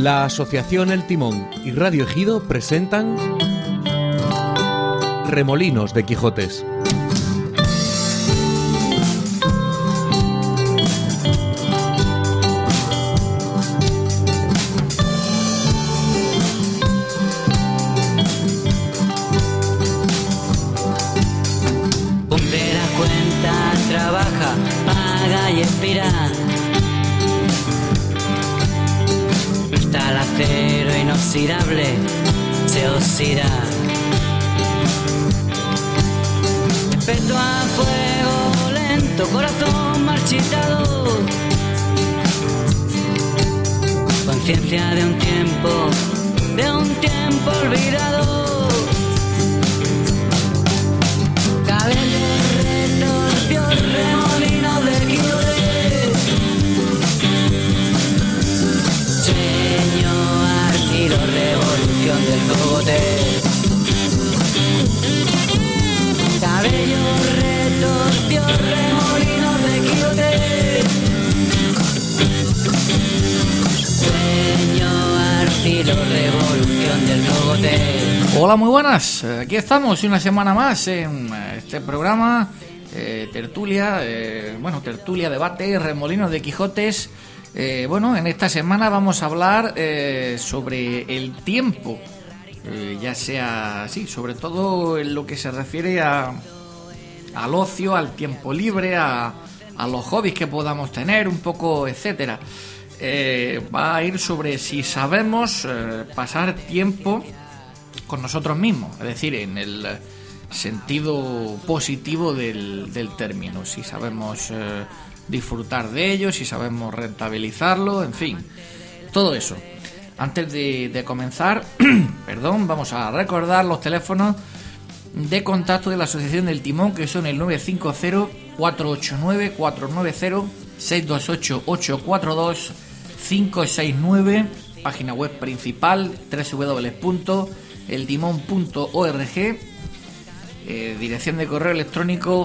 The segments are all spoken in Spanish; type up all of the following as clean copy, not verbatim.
La Asociación El Timón y Radio Ejido presentan Remolinos de Quijotes. Cumple la cuenta, trabaja, paga y expira. El acero inoxidable se oxida. Respeto a fuego lento, corazón marchitado. Conciencia de un tiempo olvidado. Cabello retorció, remolino de Quijote. Sueño, arcilo, revolución del cogote. Cabello retorció, remolino de Quijote. Sueño, arcilo, revolución del cogote. Hola, muy buenas. Aquí estamos una semana más en este programa tertulia, tertulia, debate, remolinos de Quijotes. En esta semana vamos a hablar sobre el tiempo, ya sea, sí, sobre todo en lo que se refiere al ocio, al tiempo libre, a los hobbies que podamos tener, un poco, etcétera. Va a ir sobre si sabemos pasar tiempo con nosotros mismos, es decir, en el sentido positivo del término, si sabemos disfrutar de ello, si sabemos rentabilizarlo, en fin, todo eso. Antes de comenzar, vamos a recordar los teléfonos de contacto de la Asociación del Timón, que son el 950-489-490, 628-842-569, página web principal www.eltimon.org, dirección de correo electrónico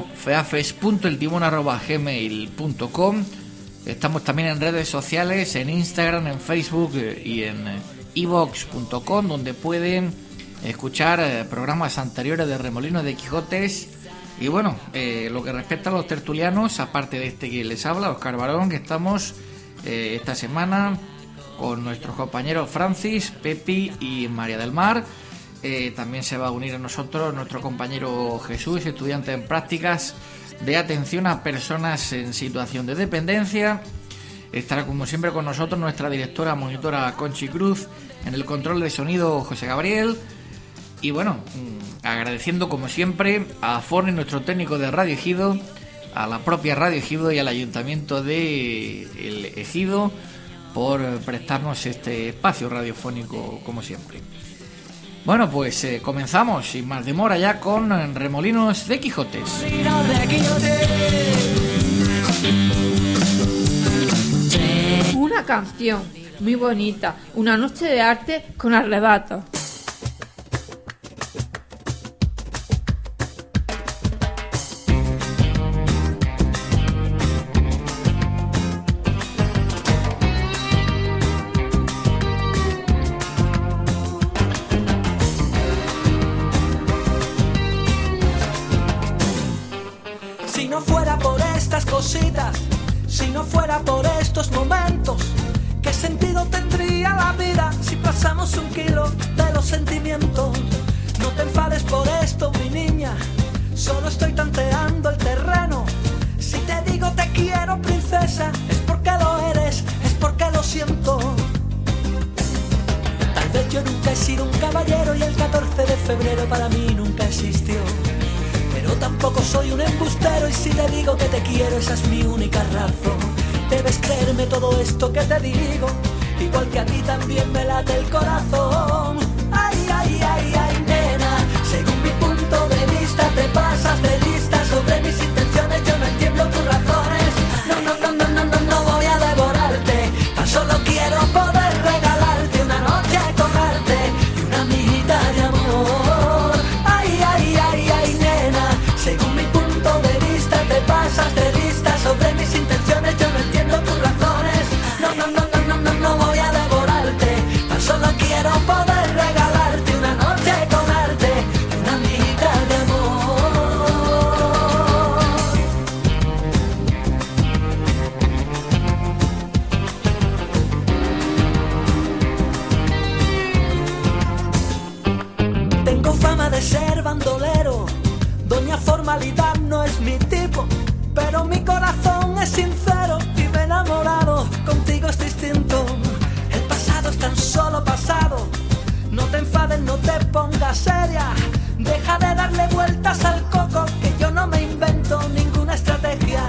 feafes.eltimon@gmail.com. Estamos también en redes sociales, en Instagram, en Facebook y en iVoox.com, donde pueden escuchar programas anteriores de Remolinos de Quijotes. Y lo que respecta a los tertulianos, aparte de este que les habla, Óscar Barón, que estamos esta semana con nuestros compañeros Francis, Pepi y María del Mar. También se va a unir a nosotros nuestro compañero Jesús, estudiante en prácticas de atención a personas en situación de dependencia. Estará como siempre con nosotros nuestra directora monitora Conchi Cruz, en el control de sonido José Gabriel. Y agradeciendo como siempre a Forni, nuestro técnico de Radio Ejido, a la propia Radio Ejido y al Ayuntamiento de El Ejido por prestarnos este espacio radiofónico como siempre. Comenzamos sin más demora ya con Remolinos de Quijotes. Una canción muy bonita, una noche de arte con arrebato. Si no fuera por estos momentos, ¿qué sentido tendría la vida si pasamos un kilo de los sentimientos? No te enfades por esto, mi niña, solo estoy tanteando el terreno. Si te digo te quiero, princesa, es porque lo eres, es porque lo siento. Tal vez yo nunca he sido un caballero y el 14 de febrero para mí nunca existió. Pero tampoco soy un embustero y si te digo que te quiero, esa es mi única razón. Debes creerme todo esto que te digo, igual que a ti también me late el corazón. Ay, ay, ay, ay, nena, según mi punto de vista te pasas de lista sobre mis intenciones, yo no entiendo tus razones. No voy a devorarte, tan solo quiero poder regalarte una noche con arte y una amiguita de amor. Ay, ay, ay, ay, nena, según mi punto de vista te pasas de lista sobre mis intenciones, yo no entiendo tus razones. No voy a devorarte, no es mi tipo, pero mi corazón es sincero y me he enamorado. Contigo es distinto. El pasado es tan solo pasado. No te enfades, no te pongas seria. Deja de darle vueltas al coco, que yo no me invento ninguna estrategia.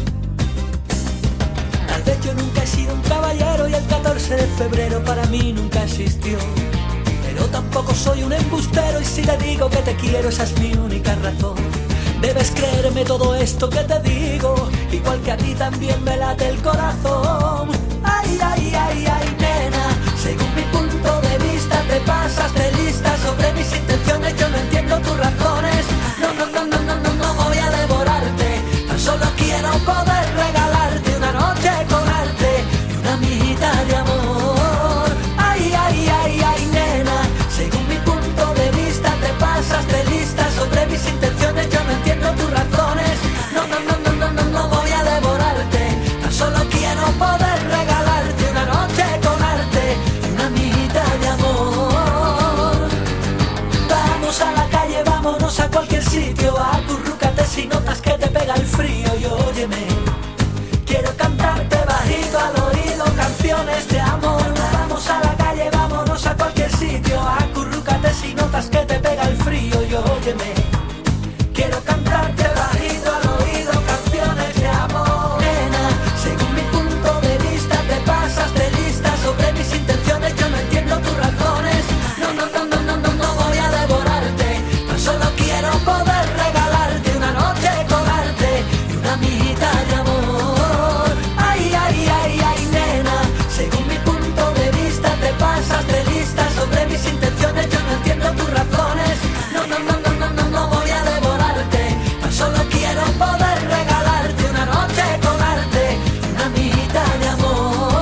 Tal vez yo nunca he sido un caballero y el 14 de febrero para mí nunca existió. Pero tampoco soy un embustero y si te digo que te quiero esa es mi única razón. Debes creerme todo esto que te digo, igual que a ti también me late el corazón. Ay, ay, ay, ay, nena, según mi punto de vista te pasas de lista sobre mis intenciones, yo no entiendo tus razones. No, no, no, no, no, no, no voy a devorarte, tan solo quiero poder regalarte una noche con arte y una mijita de amor. Ay, ay, ay, ay, nena, según mi punto de vista te pasas de lista sobre mis intenciones, yo no entiendo tus razones. No, no, no, no, no, no, no voy a devorarte, tan solo quiero poder regalarte una noche con arte y una mijita de amor. Vamos a la calle, vámonos a cualquier sitio, acurrúcate si notas que te pega el frío y óyeme, quiero cantarte bajito al oído canciones de amor. Vamos a la calle, vámonos a cualquier sitio, acurrúcate si notas que te pega el frío y óyeme, quiero cantarte bajito al oído canciones de amor. Nena, según mi punto de vista te pasas de lista sobre mis intenciones, yo no entiendo tus razones. No, no, no, no, no, no, no voy a devorarte, tan solo quiero poder regalarte una noche con arte y una mijita de amor. Ay, ay, ay, ay, nena, según mi punto de vista te pasas de lista sobre mis intenciones, yo no entiendo tus razones. No, no, no, no, no, no, no voy a devorarte, tan solo quiero poder regalarte una noche con arte y una mijita de amor.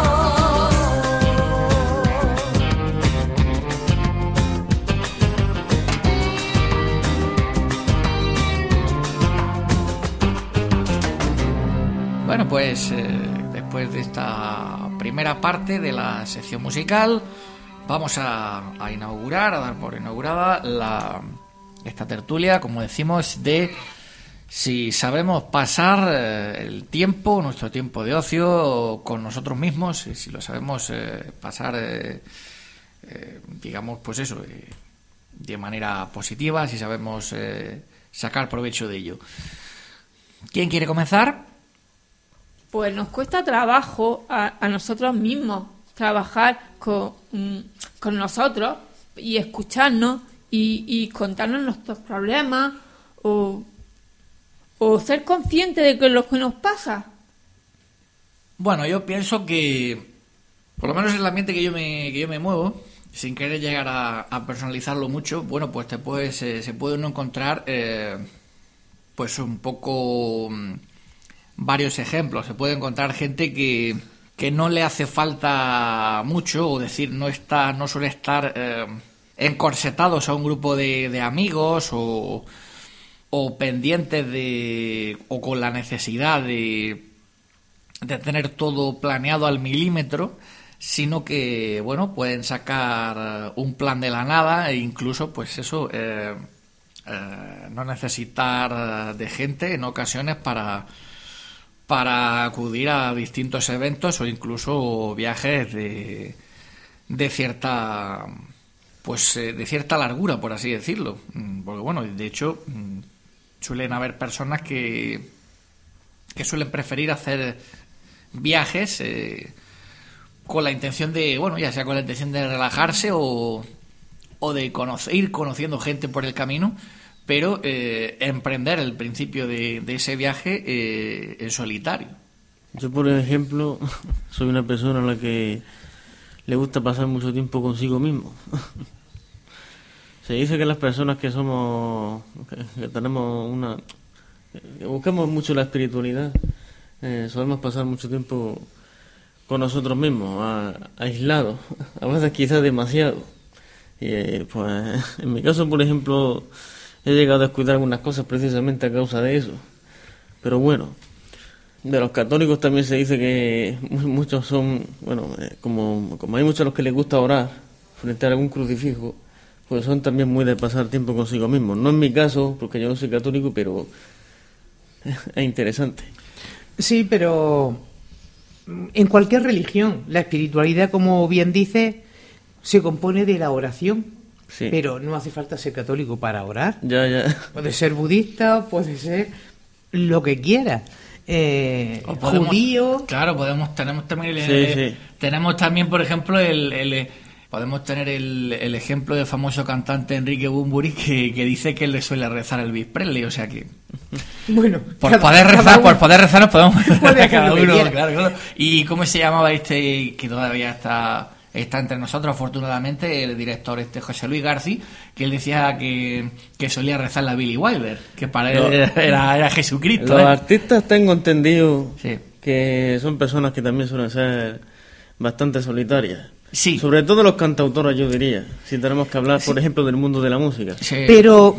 Bueno, pues después de esta primera parte de la sección musical, vamos a inaugurar, a dar por inaugurada esta tertulia, como decimos, de si sabemos pasar el tiempo, nuestro tiempo de ocio, con nosotros mismos, y si lo sabemos pasar, digamos, pues eso, de manera positiva, si sabemos sacar provecho de ello. ¿Quién quiere comenzar? Pues nos cuesta trabajo a nosotros mismos trabajar con nosotros y escucharnos y contarnos nuestros problemas o ser conscientes de que lo que nos pasa. Bueno, yo pienso que, por lo menos en el ambiente que yo me muevo, sin querer llegar a personalizarlo mucho, bueno, pues se puede uno encontrar pues un poco varios ejemplos. Se puede encontrar gente que no le hace falta mucho, o decir, no suele estar encorsetados a un grupo de amigos o pendientes o con la necesidad de tener todo planeado al milímetro, sino que, bueno, pueden sacar un plan de la nada e incluso, pues eso, no necesitar de gente en ocasiones para acudir a distintos eventos o incluso viajes de cierta, pues de cierta largura, por así decirlo, porque bueno, de hecho suelen haber personas que suelen preferir hacer viajes con la intención de, bueno, ya sea con la intención de relajarse o de ir conociendo gente por el camino, pero emprender el principio de ese viaje en solitario. Yo, por ejemplo, soy una persona a la que le gusta pasar mucho tiempo consigo mismo. Se dice que las personas que somos, que tenemos que buscamos mucho la espiritualidad, solemos pasar mucho tiempo con nosotros mismos, aislados, a veces quizás demasiado. Pues en mi caso, por ejemplo, he llegado a descuidar algunas cosas precisamente a causa de eso. Pero bueno, de los católicos también se dice que muchos son, bueno, como hay muchos a los que les gusta orar frente a algún crucifijo, pues son también muy de pasar tiempo consigo mismos. No en mi caso, porque yo no soy católico, pero es interesante. Sí, pero en cualquier religión, la espiritualidad, como bien dice, se compone de la oración. Sí. Pero no hace falta ser católico para orar. Ya. Puede ser budista, puede ser lo que quiera. Judío. Claro, tenemos también Sí. tenemos también, por ejemplo, podemos tener el ejemplo del famoso cantante Enrique Bunbury que dice que él le suele rezar el Elvis Presley, o sea que Bueno, por poder rezar nos podemos puede hacer cada lo que uno, quiera. claro. ¿Y cómo se llamaba este que todavía está entre nosotros, afortunadamente, el director José Luis García, que él decía que solía rezar la Billy Wilder, que para él era Jesucristo? Los artistas tengo entendido Sí. que son personas que también suelen ser bastante solitarias. Sí. Sobre todo los cantautores, yo diría, si tenemos que hablar, por ejemplo, del mundo de la música. Sí. Pero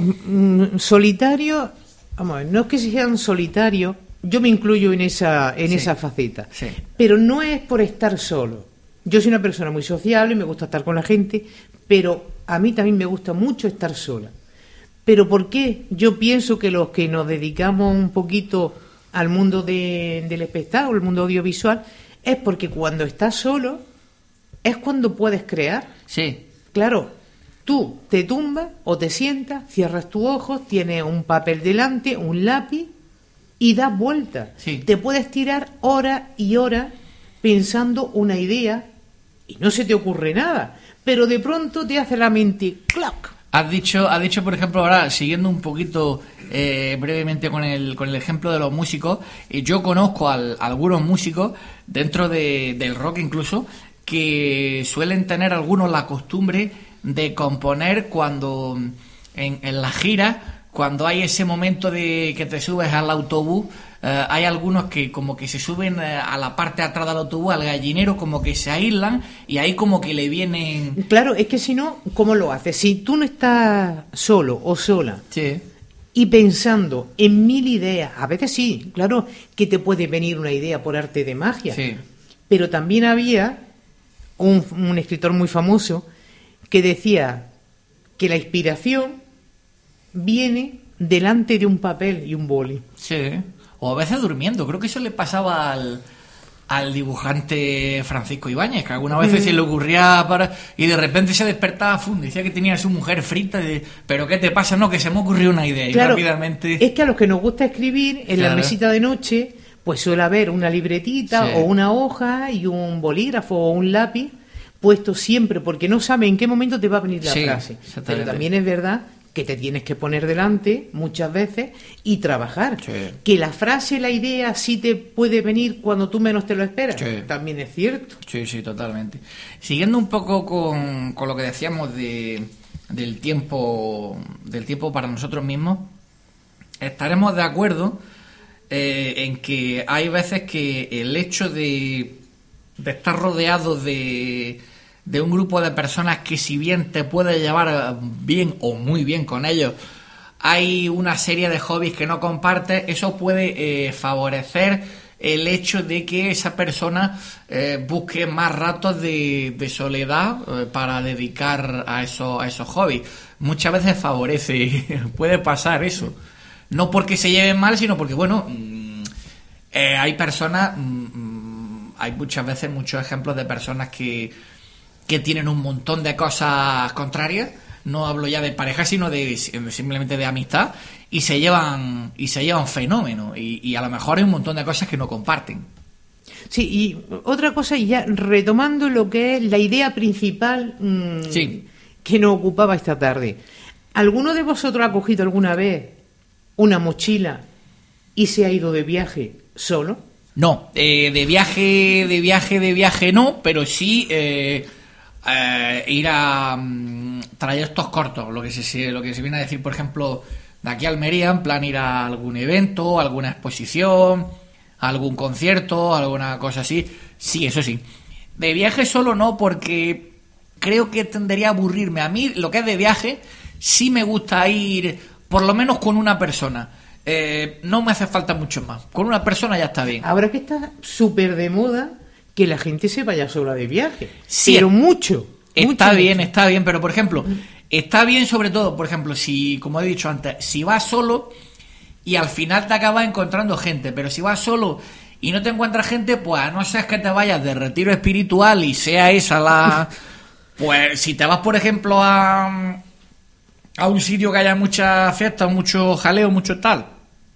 solitario, vamos a ver, no es que sean solitarios, yo me incluyo en esa faceta, Sí. pero no es por estar solo. Yo soy una persona muy sociable, me gusta estar con la gente, pero a mí también me gusta mucho estar sola. ¿Pero por qué? Yo pienso que los que nos dedicamos un poquito al mundo del espectáculo, el mundo audiovisual, es porque cuando estás solo es cuando puedes crear. Sí. Claro, tú te tumbas o te sientas, cierras tus ojos, tienes un papel delante, un lápiz y das vueltas. Sí. Te puedes tirar horas y horas pensando una idea y no se te ocurre nada, pero de pronto te hace la mente ¡clac! Has dicho, por ejemplo, ahora, siguiendo un poquito brevemente con el ejemplo de los músicos, yo conozco a algunos músicos, dentro del rock incluso, que suelen tener algunos la costumbre de componer cuando en la gira, cuando hay ese momento de que te subes al autobús, hay algunos que como que se suben a la parte de atrás del autobús, al gallinero, como que se aíslan y ahí como que le vienen... Claro, es que si no, ¿cómo lo haces? Si tú no estás solo o sola Sí. y pensando en 1000 ideas, a veces sí, claro que te puede venir una idea por arte de magia, Sí. pero también había un escritor muy famoso que decía que la inspiración viene delante de un papel y un boli. Sí. O a veces durmiendo. Creo que eso le pasaba al dibujante Francisco Ibáñez, que algunas veces se le ocurría y de repente se despertaba, decía que tenía a su mujer frita, pero ¿qué te pasa? No, que se me ocurrió una idea. Claro, y rápidamente... es que a los que nos gusta escribir, en la Claro. mesita de noche, pues suele haber una libretita Sí. o una hoja y un bolígrafo o un lápiz puesto siempre, porque no sabe en qué momento te va a venir la Sí, frase. exactamente. Pero también es verdad que te tienes que poner delante muchas veces y trabajar. Sí. Que la frase, la idea sí te puede venir cuando tú menos te lo esperas. Sí. También es cierto. Sí, totalmente. Siguiendo un poco con lo que decíamos del tiempo para nosotros mismos, estaremos de acuerdo en que hay veces que el hecho de estar rodeado de un grupo de personas que, si bien te puedes llevar bien o muy bien con ellos, hay una serie de hobbies que no compartes, eso puede favorecer el hecho de que esa persona busque más ratos de soledad para dedicar a esos hobbies. Muchas veces favorece, puede pasar eso. No porque se lleven mal, sino porque, bueno, hay personas, hay muchas veces muchos ejemplos de personas que tienen un montón de cosas contrarias, no hablo ya de pareja, sino simplemente de amistad, y se llevan fenómeno, y a lo mejor hay un montón de cosas que no comparten. Sí, y otra cosa, y ya retomando lo que es la idea principal Sí. que nos ocupaba esta tarde. ¿Alguno de vosotros ha cogido alguna vez una mochila y se ha ido de viaje solo? No, de viaje no, pero sí ir a trayectos cortos, lo que se viene a decir, por ejemplo, de aquí a Almería, en plan ir a algún evento, alguna exposición, algún concierto, alguna cosa así. Sí, eso sí. De viaje solo no, porque creo que tendería a aburrirme. A mí, lo que es de viaje, sí me gusta ir, por lo menos con una persona. No me hace falta mucho más. Con una persona ya está bien. Ahora que está súper de moda que la gente se vaya sola de viaje. Sí, pero mucho. Está mucho, bien, mucho. está bien, pero por ejemplo, está bien sobre todo, por ejemplo, si, como he dicho antes, si vas solo, y al final te acabas encontrando gente. Pero si vas solo y no te encuentras gente, pues a no ser que te vayas de retiro espiritual y sea esa la... Pues si te vas, por ejemplo, a un sitio que haya mucha fiesta, mucho jaleo, mucho tal,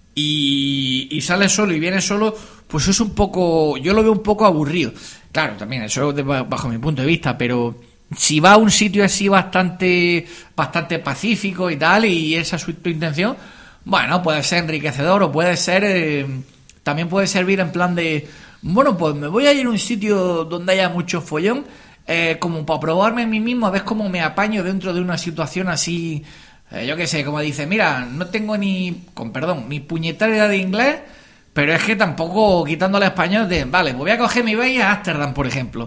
y sales solo y vienes solo, pues es un poco... Yo lo veo un poco aburrido. Claro, también eso bajo mi punto de vista, pero si va a un sitio así bastante pacífico y tal, y esa es tu intención, bueno, puede ser enriquecedor o puede ser... también puede servir en plan de... Bueno, pues me voy a ir a un sitio donde haya mucho follón, como para probarme a mí mismo, a ver cómo me apaño dentro de una situación así... yo qué sé, como dice, mira, no tengo ni puñetera idea de inglés, pero es que tampoco, quitándole español, vale, pues voy a coger mi viaje a Ámsterdam, por ejemplo,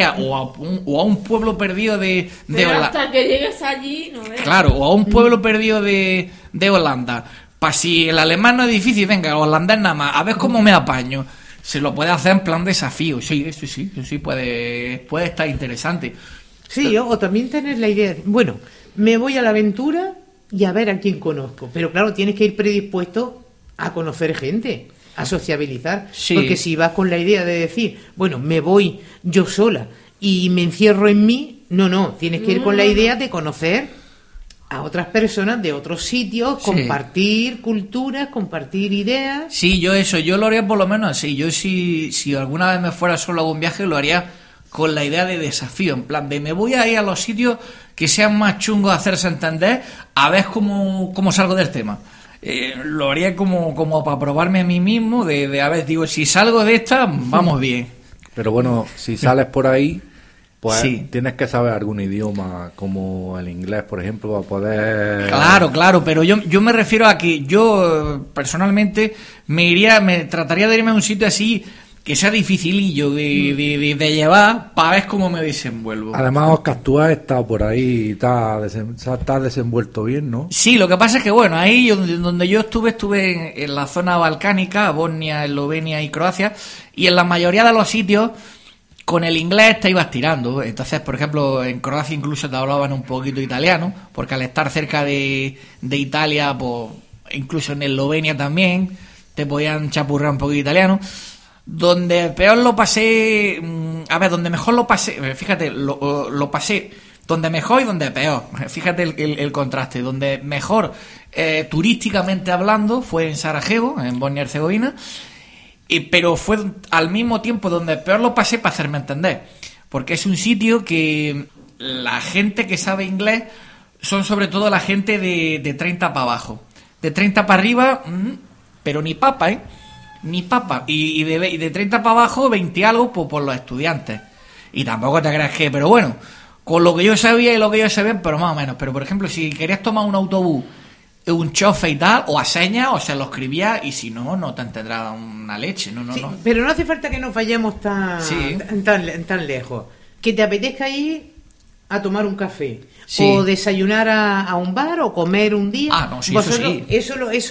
o a un pueblo perdido de Holanda. Hasta que llegues allí, no ves. Claro, o a un pueblo perdido de Holanda. Para si el alemán no es difícil, venga, holandés nada más, a ver cómo me apaño. Se lo puede hacer en plan desafío, sí, puede estar interesante. Sí, o también tener la idea de, bueno, me voy a la aventura y a ver a quién conozco. Pero claro, tienes que ir predispuesto a conocer gente, a sociabilizar. Sí. Porque si vas con la idea de decir, bueno, me voy yo sola y me encierro en mí, no, tienes que ir con la idea de conocer a otras personas de otros sitios, compartir culturas, compartir ideas. Sí, yo lo haría por lo menos así. Yo si alguna vez me fuera solo a algún viaje, lo haría con la idea de desafío, en plan de me voy a ir a los sitios que sean más chungos a hacerse entender, a ver cómo salgo del tema. Lo haría como para probarme a mí mismo, de a ver, digo, si salgo de esta, vamos bien. Pero bueno, si sales por ahí, pues sí, tienes que saber algún idioma, como el inglés, por ejemplo, para poder... Claro, pero yo me refiero a que yo personalmente me trataría de irme a un sitio así que sea dificilillo de llevar para ver cómo me desenvuelvo. Además, Oscar, tú has estado por ahí, estás desenvuelto bien, ¿no? Sí, lo que pasa es que, bueno, ahí donde yo estuve en la zona balcánica, Bosnia, Eslovenia y Croacia, y en la mayoría de los sitios con el inglés te ibas tirando. Entonces, por ejemplo, en Croacia incluso te hablaban un poquito italiano, porque al estar cerca de Italia, pues incluso en Eslovenia también te podían chapurrar un poquito italiano. Donde peor lo pasé, donde mejor lo pasé, fíjate, lo pasé donde mejor y donde peor, fíjate el contraste. Donde mejor turísticamente hablando fue en Sarajevo, en Bosnia y Herzegovina, pero fue al mismo tiempo donde peor lo pasé para hacerme entender, porque es un sitio que la gente que sabe inglés son sobre todo la gente de 30 para abajo, de 30 para arriba, pero ni papa, ni papa, y de 30 para abajo 20 algo por los estudiantes, y tampoco te creas que, pero bueno, con lo que yo sabía y lo que ellos sabían, pero más o menos. Pero por ejemplo, si querías tomar un autobús, un chofe y tal, o a señas, o se lo escribía, y si no te entenderá una leche. No. Pero no hace falta que nos vayamos tan lejos. Que te apetezca ir a tomar un café, o desayunar a un bar, o comer un día. No, sí, eso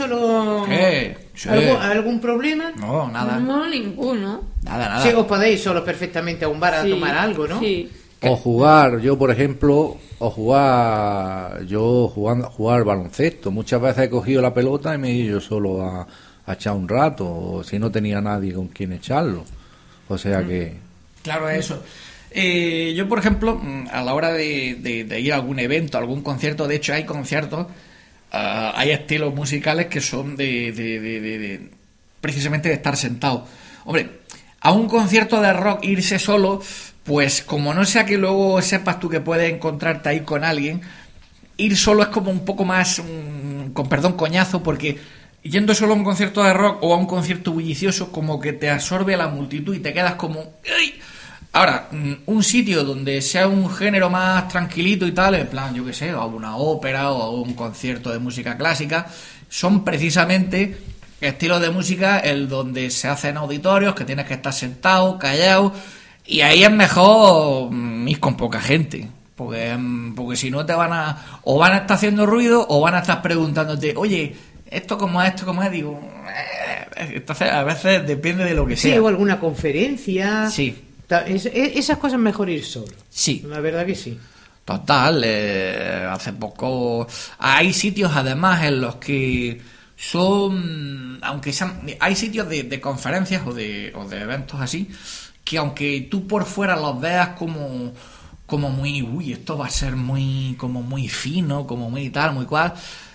sí. ¿Algún problema? No, nada. No, ninguno. Nada. Sí, os podéis solos perfectamente a un bar a tomar algo, ¿no? Sí. O jugar, yo por ejemplo, jugar baloncesto. Muchas veces he cogido la pelota y me he ido yo solo a echar un rato, o si no tenía nadie con quien echarlo. O sea que... Claro, eso. Yo, por ejemplo, a la hora de ir a algún evento, a algún concierto, de hecho hay conciertos, hay estilos musicales que son de precisamente de estar sentado. Hombre, a un concierto de rock irse solo, pues como no sea que luego sepas tú que puedes encontrarte ahí con alguien, ir solo es como un poco más, con perdón, coñazo, porque yendo solo a un concierto de rock o a un concierto bullicioso, como que te absorbe la multitud y te quedas como... ¡ay! Ahora, un sitio donde sea un género más tranquilito y tal, en plan, yo qué sé, o una ópera o un concierto de música clásica, son precisamente estilos de música el donde se hacen auditorios, que tienes que estar sentado, callado, y ahí es mejor ir con poca gente, porque si no te van a estar haciendo ruido o van a estar preguntándote, oye, esto como es, digo, entonces a veces depende de lo que sea. Sí, o alguna conferencia. Sí. Esas cosas mejor ir solo. Sí. La verdad que sí. Total, hace poco hay sitios además en los que son, aunque sean, hay sitios de conferencias o de eventos así, que aunque tú por fuera los veas como muy, uy, esto va a ser muy fino, como muy tal, muy cual,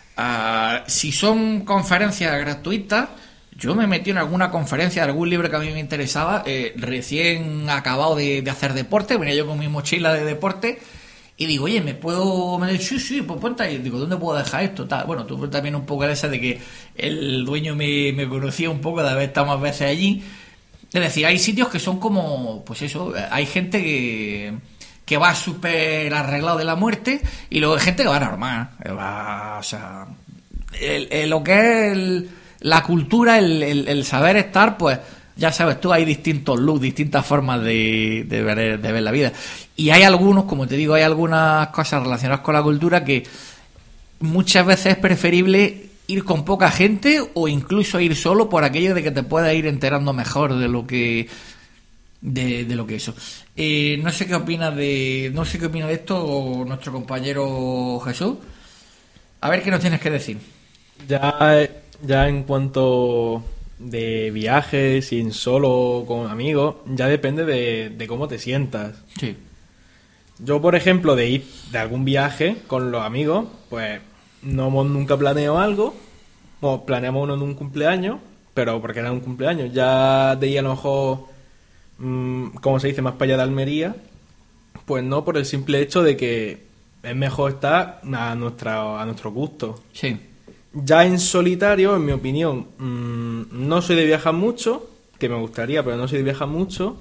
si son conferencias gratuitas, yo me metí en alguna conferencia de algún libro que a mí me interesaba, recién acabado de hacer deporte, venía yo con mi mochila de deporte, y digo, oye, me dice, sí, pues ponte ahí. Digo, ¿dónde puedo dejar esto? Tal. Bueno, tú también un poco de esa de que el dueño me conocía un poco de haber estado más veces allí. Es decir, hay sitios que son como, pues eso, hay gente que va súper arreglado de la muerte y luego hay gente que va normal. O sea, lo que es la cultura, el saber estar, pues ya sabes tú, hay distintos looks, distintas formas de ver la vida. Y hay algunos, como te digo, hay algunas cosas relacionadas con la cultura que muchas veces es preferible ir con poca gente o incluso ir solo por aquello de que te puedas ir enterando mejor de lo que eso. No sé qué opina de esto nuestro compañero Jesús. A ver qué nos tienes que decir. Ya en cuanto de viajes, y en solo o con amigos, ya depende de cómo te sientas. Sí. Yo, por ejemplo, de ir de algún viaje con los amigos, pues nunca planeo algo, o planeamos uno en un cumpleaños, pero porque era un cumpleaños, ya de ir a lo mejor, como se dice, más para allá de Almería, pues no, por el simple hecho de que es mejor estar a nuestro gusto. Sí. Ya en solitario, en mi opinión, no soy de viajar mucho, que me gustaría, pero no soy de viajar mucho.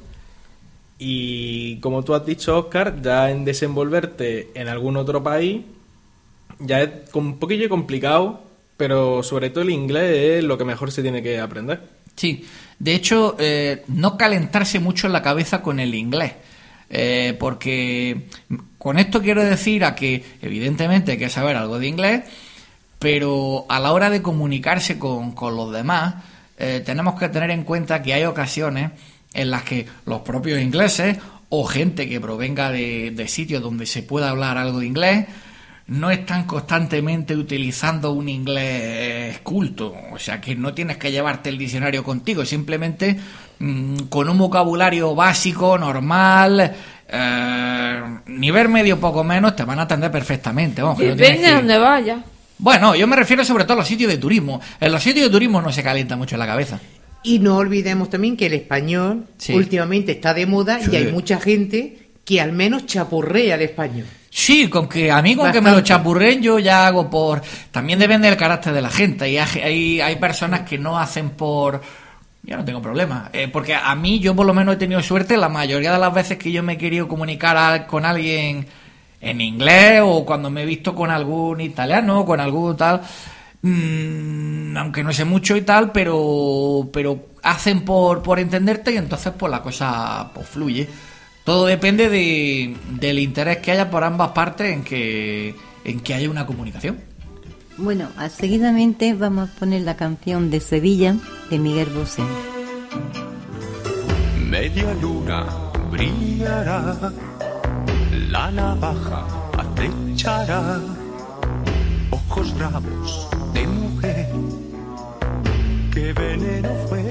Y como tú has dicho, Óscar, ya en desenvolverte en algún otro país, ya es un poquillo complicado, pero sobre todo el inglés es lo que mejor se tiene que aprender. Sí, de hecho, no calentarse mucho en la cabeza con el inglés. Porque con esto quiero decir a que evidentemente hay que saber algo de inglés, pero a la hora de comunicarse con los demás, tenemos que tener en cuenta que hay ocasiones en las que los propios ingleses o gente que provenga de sitios donde se pueda hablar algo de inglés no están constantemente utilizando un inglés culto. O sea que no tienes que llevarte el diccionario contigo, simplemente con un vocabulario básico, normal, nivel medio poco menos, te van a atender perfectamente. Vamos, depende de dónde vayas. Bueno, yo me refiero sobre todo a los sitios de turismo. En los sitios de turismo no se calienta mucho la cabeza. Y no olvidemos también que el español últimamente está de moda y hay mucha gente que al menos chapurrea el español. Sí, con que me lo chapurren yo ya hago por... También depende del carácter de la gente. Y hay personas que no hacen por... Yo no tengo problema. Porque a mí, yo por lo menos he tenido suerte la mayoría de las veces que yo me he querido comunicar con alguien en inglés o cuando me he visto con algún italiano o con algún tal... aunque no sé mucho y tal, pero hacen por entenderte y entonces pues la cosa pues fluye. Todo depende del interés que haya por ambas partes en que haya una comunicación. Bueno, seguidamente vamos a poner la canción de Sevilla de Miguel Bosé. Media luna brillará, la navaja acechará, ojos bravos de mujer, qué veneno fue.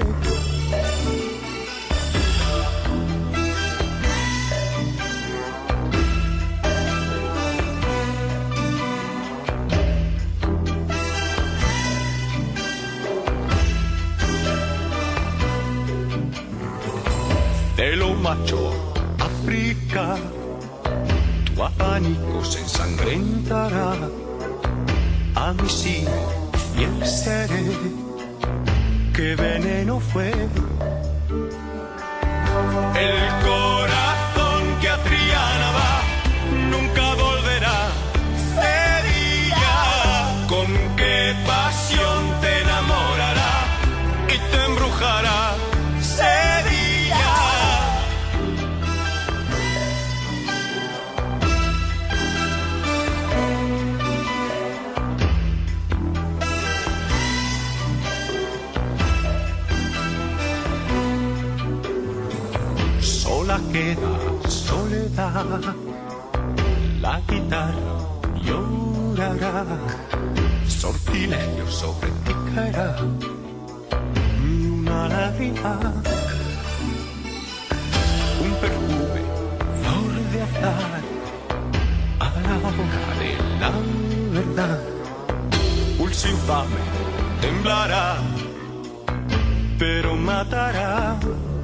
De lo macho, África, tu abanico se ensangrentará. A mí sí, fiel seré, qué veneno fue. El corazón que a Triana va, nunca volverá. Sevilla, con qué pasión te enamorará y te embrujará. Queda soledad, la guitarra llorará, sortilegio sobre ti caerá una lágrima, un perfume, flor de azar, a la hora de la verdad. Pulso infame temblará, pero matará.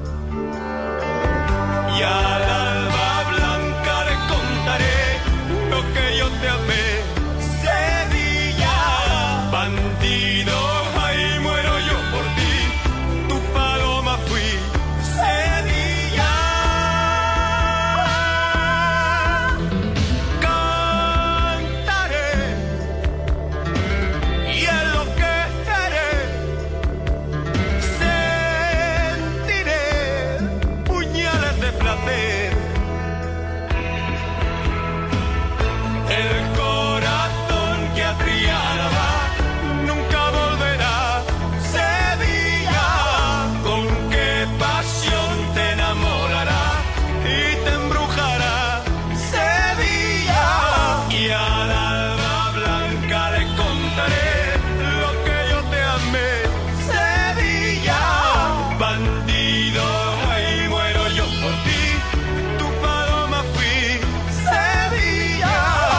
Y al alba blanca le contaré lo que yo te amé, Sevilla. Bandido, ahí muero yo por ti, tu paloma fui, Sevilla. Cantaré y enloqueceré, sentiré puñales de placer. El corazón que a Triana va nunca volverá. Sevilla, con qué pasión te enamorará y te embrujará. Sevilla, y al alba blanca le contaré lo que yo te amé. Sevilla, bandido, ahí muero yo por ti, tu paloma fui, Sevilla.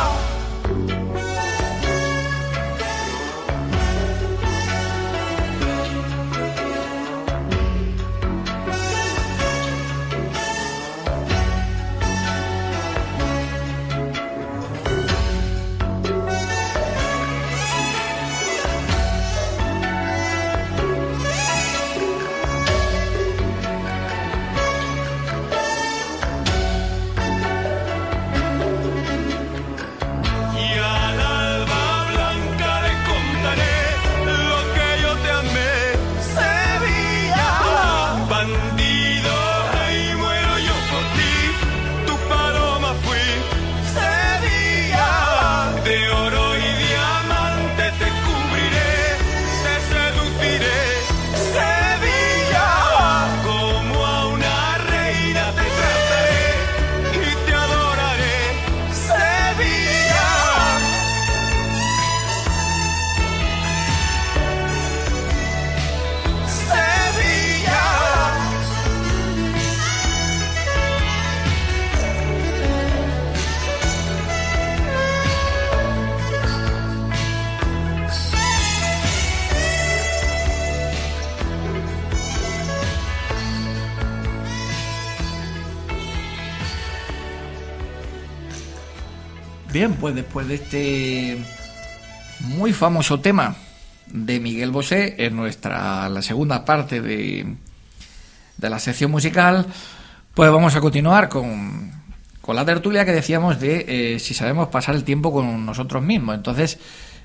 Y al alba blanca le contaré lo que yo te amé, Sevilla. Bandido, ahí muero yo por ti, tu paloma fui, Sevilla. De oro y diamante te cubriré, te seduciré, Sevilla. Como a una reina te trataré y te adoraré, Sevilla. Sevilla. Bien, pues después de este muy famoso tema de Miguel Bosé en la segunda parte de la sección musical, pues vamos a continuar con la tertulia que decíamos de si sabemos pasar el tiempo con nosotros mismos. Entonces,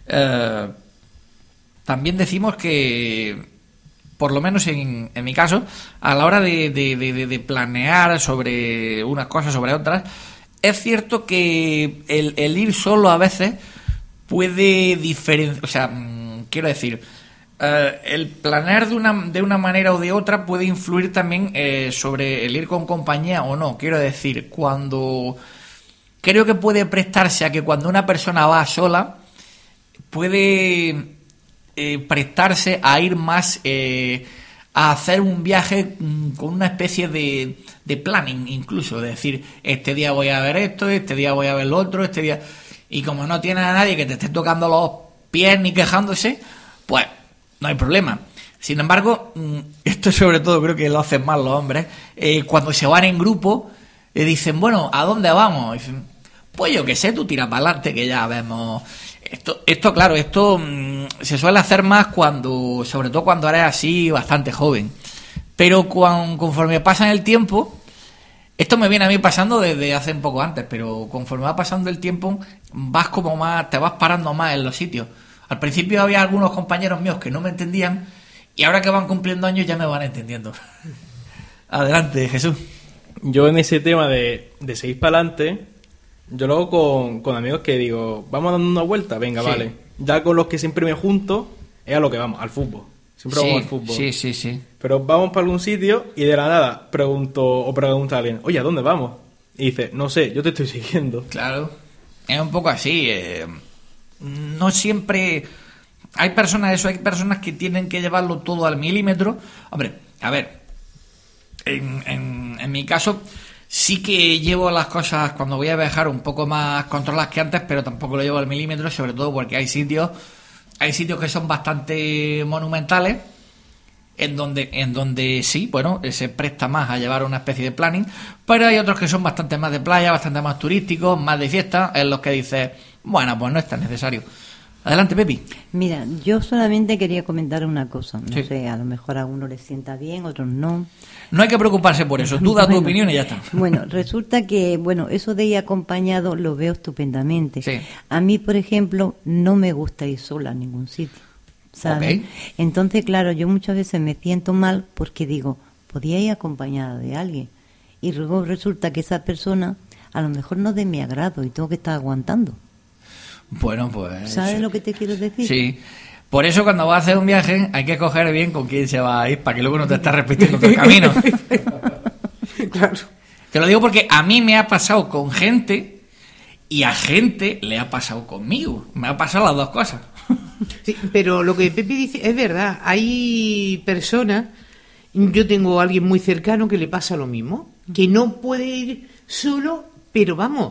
también decimos que, por lo menos en mi caso, a la hora de planear sobre unas cosas, sobre otras, es cierto que el ir solo a veces puede diferenciar, o sea, quiero decir, el planear de una manera o de otra puede influir también sobre el ir con compañía o no. Quiero decir, creo que puede prestarse a que cuando una persona va sola, puede prestarse a ir más a hacer un viaje con una especie de planning, incluso, es decir, este día voy a ver esto, este día voy a ver lo otro, este día, y como no tienes a nadie que te esté tocando los pies ni quejándose, pues no hay problema. Sin embargo, esto sobre todo creo que lo hacen más los hombres, cuando se van en grupo, dicen, bueno, ¿a dónde vamos? Y dicen, pues yo qué sé, tú tira para adelante que ya vemos. Esto claro, se suele hacer más sobre todo cuando eres así bastante joven. Pero conforme pasa el tiempo, esto me viene a mí pasando desde hace un poco antes, pero conforme va pasando el tiempo, vas como más, te vas parando más en los sitios. Al principio había algunos compañeros míos que no me entendían, y ahora que van cumpliendo años ya me van entendiendo. Adelante, Jesús. Yo en ese tema de seguir para adelante, yo lo hago con amigos que digo, vamos dando una vuelta, venga, sí. Vale. Ya con los que siempre me junto, es a lo que vamos, al fútbol. Siempre vamos al fútbol. Sí. Pero vamos para algún sitio y de la nada pregunta a alguien, oye, ¿a dónde vamos? Y dice, no sé, yo te estoy siguiendo. Claro, es un poco así. No siempre... hay personas que tienen que llevarlo todo al milímetro. Hombre, a ver, en mi caso sí que llevo las cosas cuando voy a viajar un poco más controladas que antes, pero tampoco lo llevo al milímetro, sobre todo porque hay sitios que son bastante monumentales en donde sí, bueno, se presta más a llevar una especie de planning, pero hay otros que son bastante más de playa, bastante más turísticos, más de fiesta, en los que dices, bueno, pues no es tan necesario. Adelante, Pepi. Mira, yo solamente quería comentar una cosa. No Sí. sé, a lo mejor a uno le sienta bien, otros no. No hay que preocuparse por eso, tú da tu opinión y ya está. Bueno, resulta que, eso de ir acompañado lo veo estupendamente. Sí. A mí, por ejemplo, no me gusta ir sola a ningún sitio, ¿sabes? Ok. Entonces, claro, yo muchas veces me siento mal porque digo, podía ir acompañada de alguien. Y luego resulta que esa persona a lo mejor no es de mi agrado y tengo que estar aguantando. Bueno, pues... ¿Sabes lo que te quiero decir? Sí. Por eso cuando vas a hacer un viaje hay que coger bien con quién se va a ir para que luego no te estés repitiendo todo el camino. Claro. Te lo digo porque a mí me ha pasado con gente y a gente le ha pasado conmigo. Me ha pasado las dos cosas. Sí, pero lo que Pepe dice es verdad. Hay personas, yo tengo a alguien muy cercano que le pasa lo mismo, que no puede ir solo, pero vamos,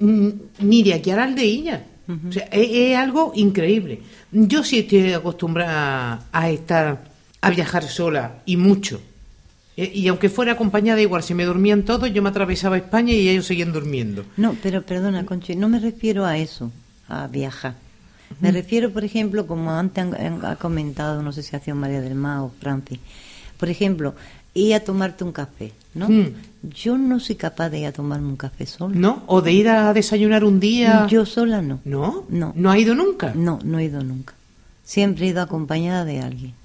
ni de aquí a la aldeilla. O sea, es algo increíble. Yo sí estoy acostumbrada a viajar sola y mucho. Y aunque fuera acompañada, igual, si me dormían todos, yo me atravesaba España y ellos seguían durmiendo. No, pero perdona, Conchi, no me refiero a eso, a viajar. Me refiero, por ejemplo, como antes ha comentado, no sé si ha sido María del Mar o Francis, por ejemplo, ir a tomarte un café, ¿no? Yo no soy capaz de ir a tomarme un café sola. ¿No? ¿O de ir a desayunar un día? Yo sola no. ¿No? No. ¿No ha ido nunca? No, no he ido nunca. Siempre he ido acompañada de alguien.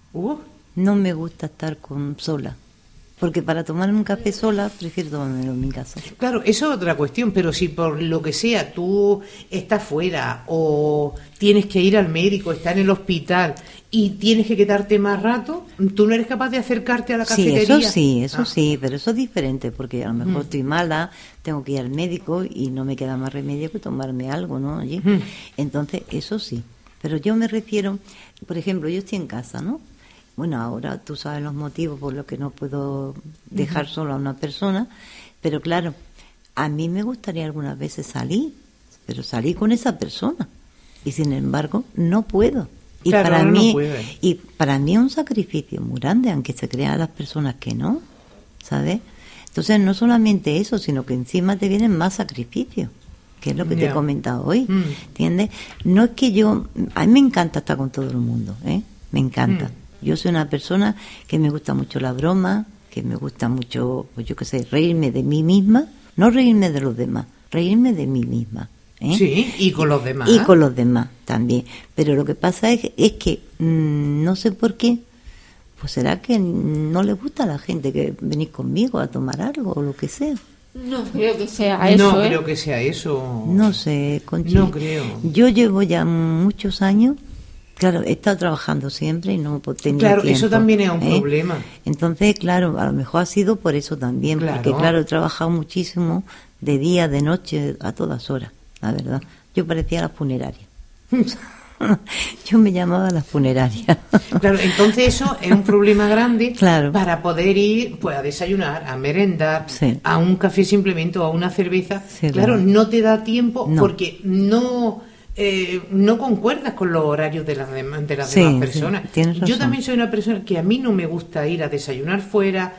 No me gusta estar sola. Porque para tomarme un café sola, prefiero tomármelo en mi casa. Claro, eso es otra cuestión, pero si por lo que sea tú estás fuera o tienes que ir al médico, estar en el hospital y tienes que quedarte más rato, tú no eres capaz de acercarte a la cafetería. Eso sí, pero eso es diferente, porque a lo mejor estoy mala, tengo que ir al médico y no me queda más remedio que tomarme algo, ¿no? Oye, entonces, eso sí. Pero yo me refiero, por ejemplo, yo estoy en casa, ¿no? Bueno, ahora tú sabes los motivos por los que no puedo dejar sola a una persona, pero claro, a mí me gustaría algunas veces salir, pero salir con esa persona, y sin embargo no puedo. Y claro, para no mí puede. y para mí es un sacrificio muy grande, aunque se crean las personas que no, ¿sabes? Entonces no solamente eso, sino que encima te vienen más sacrificios, que es lo que te he comentado hoy, ¿entiendes? No es que a mí me encanta estar con todo el mundo, me encanta. Yo soy una persona que me gusta mucho la broma, que me gusta mucho, pues yo qué sé, reírme de mí misma, no reírme de los demás, reírme de mí misma. Sí, y con los demás. Y con los demás también. Pero lo que pasa es que no sé por qué, pues será que no le gusta a la gente que venís conmigo a tomar algo o lo que sea. No creo que sea eso. No creo que sea eso. No sé, Conchi. No creo. Yo llevo ya muchos años. Claro, he estado trabajando siempre y no he tenido Claro, tiempo, eso también es un problema. Entonces, claro, a lo mejor ha sido por eso también, porque claro, he trabajado muchísimo de día, de noche, a todas horas, la verdad. Yo parecía la funeraria. Yo me llamaba la funeraria. Claro, entonces eso es un problema grande Claro. para poder ir pues a desayunar, a merendar, a un café simplemente o a una cerveza. Sí, claro, claro. no te da tiempo No. porque no concuerdas con los horarios de las demás personas. tienes Yo razón. también soy una persona que a mí no me gusta ir a desayunar fuera,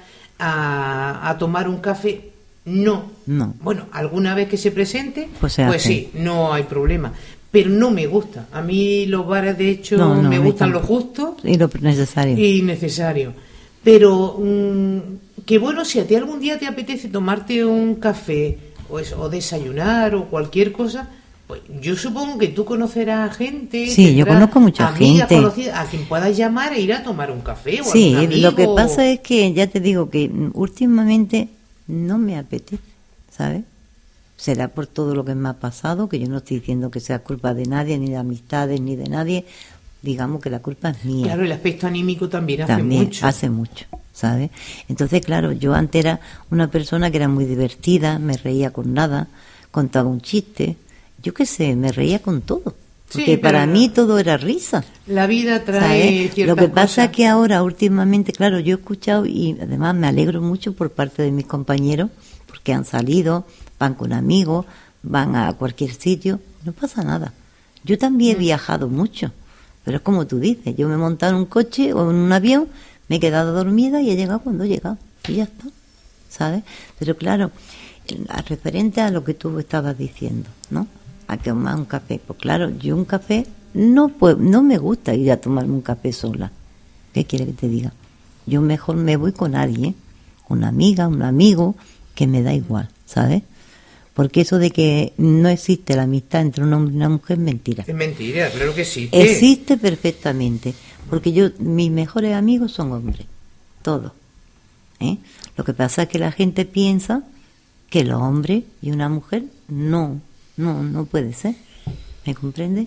a tomar un café. No. Bueno, alguna vez que se presente, Pues se hace. sí, no hay problema. Pero no me gusta. A mí los bares, de hecho, No, me a mí gustan lo tampoco. justo Y lo necesario. y necesario. Pero que bueno, si a ti algún día te apetece tomarte un café o desayunar o cualquier cosa, pues yo supongo que tú conocerás gente. Sí, yo tendrás conozco mucha amigas gente. conocidas a quien puedas llamar e ir a tomar un café o Sí, algún amigo. lo que pasa es que ya te digo que últimamente no me apetece, ¿sabes? Será por todo lo que me ha pasado, que yo no estoy diciendo que sea culpa de nadie, ni de amistades, ni de nadie. Digamos que la culpa es mía. Claro, el aspecto anímico también También hace mucho. ¿sabes? Entonces, claro, yo antes era una persona que era muy divertida, me reía con nada, contaba un chiste, yo qué sé, me reía con todo. Porque para mí todo era risa. La vida trae ¿sabes? ciertas Lo que pasa cosas. es que ahora, últimamente, claro, yo he escuchado y además me alegro mucho por parte de mis compañeros, porque han salido, van con amigos, van a cualquier sitio, no pasa nada. Yo también he viajado mucho, pero es como tú dices, yo me he montado en un coche o en un avión, me he quedado dormida y he llegado cuando he llegado, y ya está, ¿sabes? Pero claro, referente a lo que tú estabas diciendo, ¿no? A tomar un café, pues claro, yo un café no me gusta ir a tomarme un café sola. ¿Qué quiere que te diga? Yo mejor me voy con alguien, una amiga, un amigo, que me da igual, ¿sabes? Porque eso de que no existe la amistad entre un hombre y una mujer es mentira. Es mentira, claro que existe. Existe perfectamente, porque mis mejores amigos son hombres, todos. ¿Eh? Lo que pasa es que la gente piensa que los hombres y una mujer no puede ser. ¿Me comprende?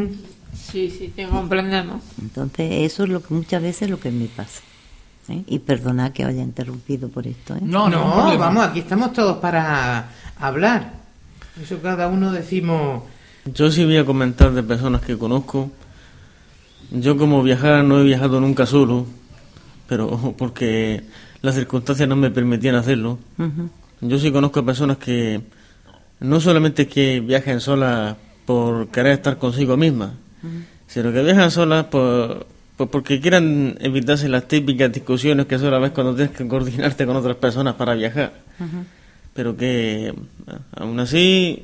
Sí, te comprendemos. Entonces eso es lo que muchas veces lo que me pasa. ¿Eh? Y perdonad que haya interrumpido por esto. ¿Eh? No, vamos, aquí estamos todos para hablar. Eso cada uno decimos. Yo sí voy a comentar de personas que conozco. Yo como viajar no he viajado nunca solo, pero porque las circunstancias no me permitían hacerlo. Yo sí conozco a personas que no solamente que viajen solas por querer estar consigo mismas, sino que viajan solas porque quieran evitarse las típicas discusiones que suele haber cuando tienes que coordinarte con otras personas para viajar. Pero que aún así,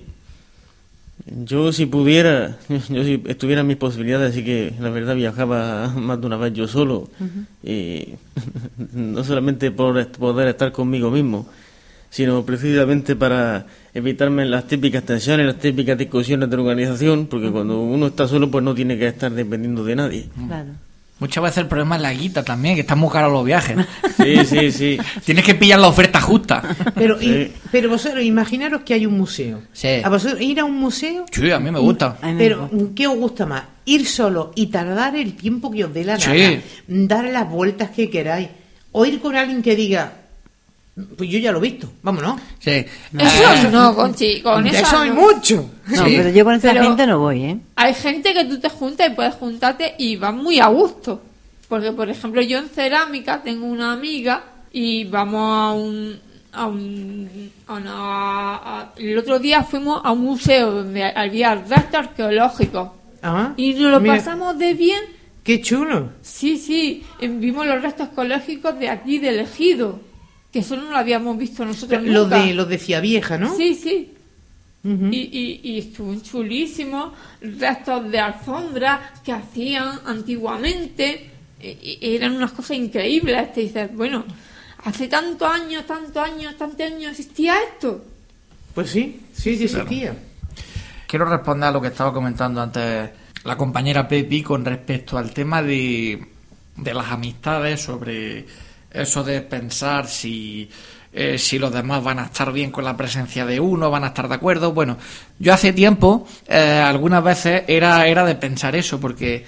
yo si pudiera, yo si estuviera en mis posibilidades, así que la verdad viajaba más de una vez yo solo, y no solamente por poder estar conmigo mismo, sino precisamente para evitarme las típicas tensiones, las típicas discusiones de organización, porque cuando uno está solo pues no tiene que estar dependiendo de nadie. Claro. Muchas veces el problema es la guita también, que están muy caros los viajes. Sí. Tienes que pillar la oferta justa. Pero, pero vosotros, imaginaros que hay un museo. Sí. ¿A vosotros ir a un museo? Sí, a mí me gusta. Pero, ¿qué os gusta más? Ir solo y tardar el tiempo que os dé la Sí. gana, dar las vueltas que queráis, o ir con alguien que diga, pues yo ya lo he visto, vámonos. Sí. Eso no, Conchi, con Ya eso soy no. mucho. No, Sí. pero yo con esa Pero- gente no voy, ¿eh? Hay gente que tú te juntas y puedes juntarte y vas muy a gusto. Porque, por ejemplo, yo en cerámica tengo una amiga y vamos el otro día fuimos a un museo donde había restos arqueológicos. Ajá. Y nos lo Mira, pasamos de bien. qué chulo. Sí, vimos los restos arqueológicos de aquí, del Ejido. Que eso no lo habíamos visto nosotros nunca. Los de Ciavieja, ¿no? Sí. Ujú. Y estuvo chulísimo, restos de alfombra que hacían antiguamente, eran unas cosas increíbles. Te dices, bueno, hace tantos años existía esto. Pues sí existía. Quiero responder a lo que estaba comentando antes la compañera Pepi con respecto al tema de las amistades, sobre eso de pensar si los demás van a estar bien con la presencia de uno, van a estar de acuerdo. Bueno, yo hace tiempo algunas veces era de pensar eso, porque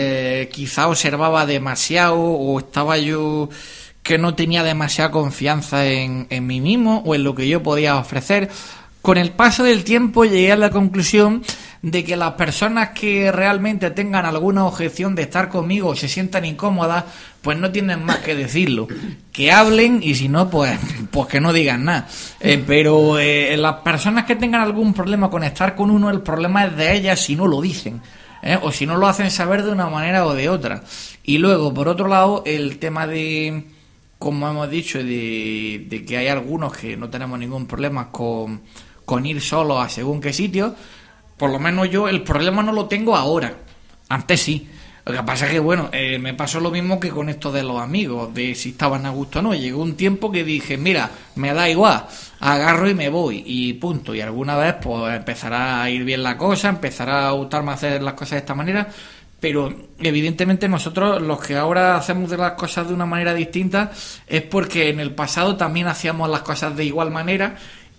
quizá observaba demasiado o estaba yo que no tenía demasiada confianza en mí mismo o en lo que yo podía ofrecer. Con el paso del tiempo llegué a la conclusión de que las personas que realmente tengan alguna objeción de estar conmigo o se sientan incómodas, pues no tienen más que decirlo. Que hablen y si no, pues que no digan nada. Pero las personas que tengan algún problema con estar con uno, el problema es de ellas si no lo dicen. O si no lo hacen saber de una manera o de otra. Y luego, por otro lado, el tema de, como hemos dicho, de que hay algunos que no tenemos ningún problema con ir solo a según qué sitio. Por lo menos yo el problema no lo tengo ahora. Antes sí. Lo que pasa es que, bueno, me pasó lo mismo que con esto de los amigos, de si estaban a gusto o no. Llegó un tiempo que dije, mira, me da igual, agarro y me voy, y punto. Y alguna vez, pues, empezará a ir bien la cosa, empezará a gustarme hacer las cosas de esta manera. Pero, evidentemente, nosotros, los que ahora hacemos de las cosas de una manera distinta, es porque en el pasado también hacíamos las cosas de igual manera.